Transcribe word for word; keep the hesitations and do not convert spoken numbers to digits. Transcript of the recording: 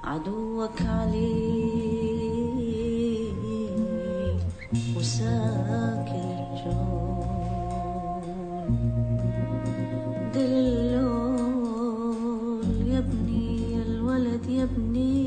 عدوك عليه وساكن الجون. دلول يا ابني الولد يا ابني